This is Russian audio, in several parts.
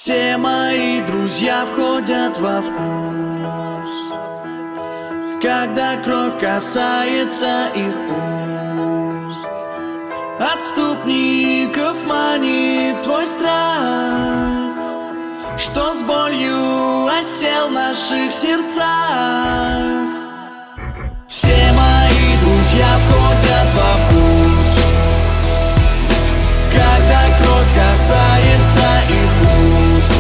Все мои друзья входят во вкус, когда кровь касается их уст. Отступников манит твой страх, что с болью осел в наших сердцах. Все мои друзья входят во вкус, когда кровь касается их уст.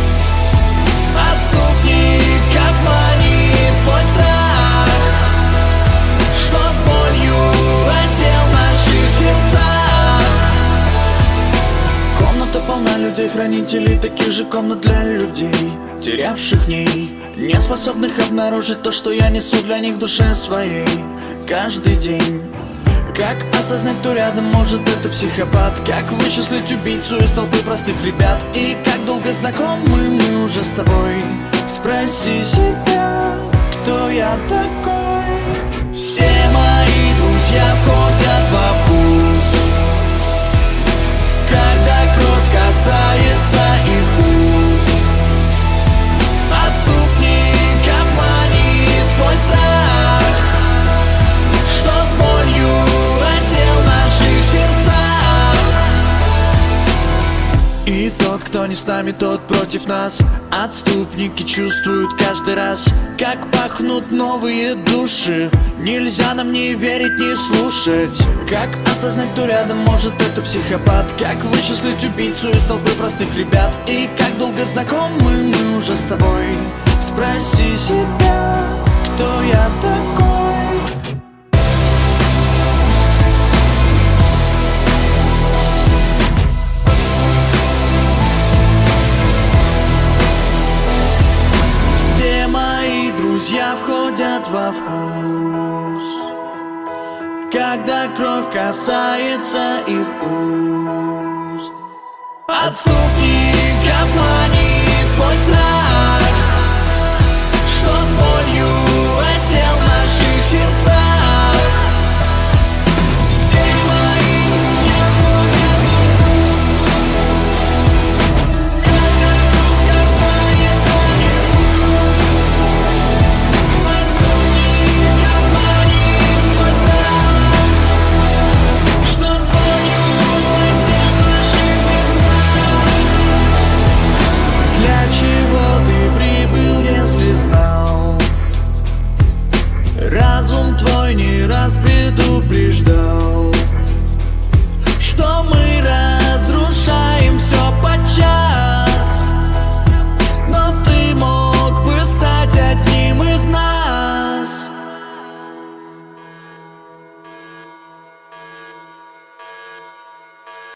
Отступников манит твой страх, что с болью осел в наших сердцах. Комната полна людей, хранителей таких же комнат для людей, терявших в ней, не способных обнаружить то, что я несу для них в душе своей каждый день. Как осознать, кто рядом, может это психопат? Как вычислить убийцу из толпы простых ребят? И как долго знакомы мы уже с тобой? Спроси себя, кто я такой? Все мои друзья входят во вкус, когда кровь касается их уст. Отступников манит твой страх, что с болью осел в наших сердцах. И тот, кто не с нами, тот против нас. Отступники чувствуют каждый раз, как пахнут новые души. Нельзя нам не верить, не слушать. Как осознать, кто рядом, может это психопат? Как вычислить убийцу из толпы простых ребят? И как долго знакомы мы уже с тобой? Спроси себя, кто я такой? Все мои друзья входят во вкус, когда кровь касается их уст. Отступни.